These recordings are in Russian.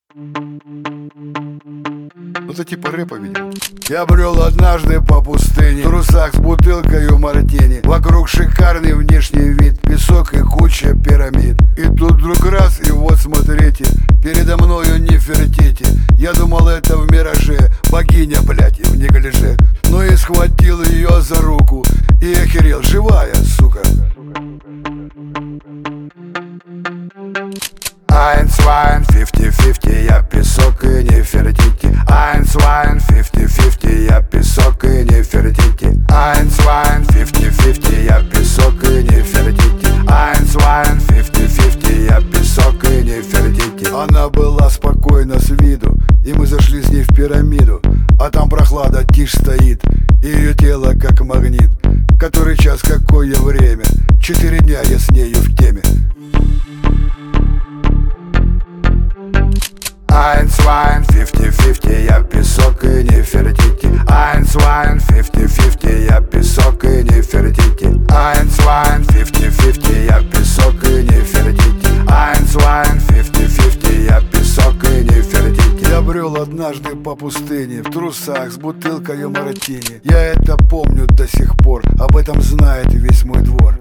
Это типа рэпа, видимо. Я брел однажды по пустыне, в трусах с бутылкою мартини. Вокруг шикарный внешний вид, песок и куча пирамид. И тут вдруг раз, и вот смотрите, передо мною Нефертити. Я думал, это в мираже богиня, блядь, и в неглиже. Ну и схватил ее за руку и охерел, живая, сука. Eins, zwei, 50-50, я песок и Нефертити. Eins, zwei, 50-50, я песок и Нефертити. Eins, zwei, 50-50, я песок и Нефертити. Eins, zwei, 50-50, я песок и Нефертити. Она была спокойна с виду, и мы зашли с ней в пирамиду. А там прохлада, тишь стоит, и ее тело как магнит. Который час, какое время, 4 дня я с нею в теме. Eins, zwei, 50-50, я песок и Нефертити. Eins, zwei, 50-50, я песок и Нефертити. Eins, zwei, 50-50, я песок и Нефертити. Eins, zwei, 50-50, я песок и Нефертити. Я брел однажды по пустыне, в трусах с бутылкою мартини. Я это помню до сих пор, об этом знает весь мой двор.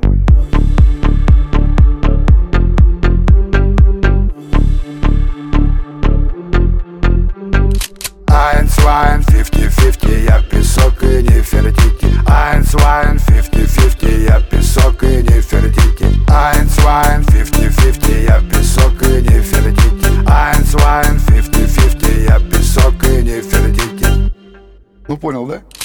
Eins, zwei, 50-50, я песок и Нефертити. Eins, zwei, 50-50, я песок и Нефертити. Eins, zwei, 50-50, я песок и Нефертити. Eins, zwei, 50-50, я песок и Нефертити. Ну понял, да?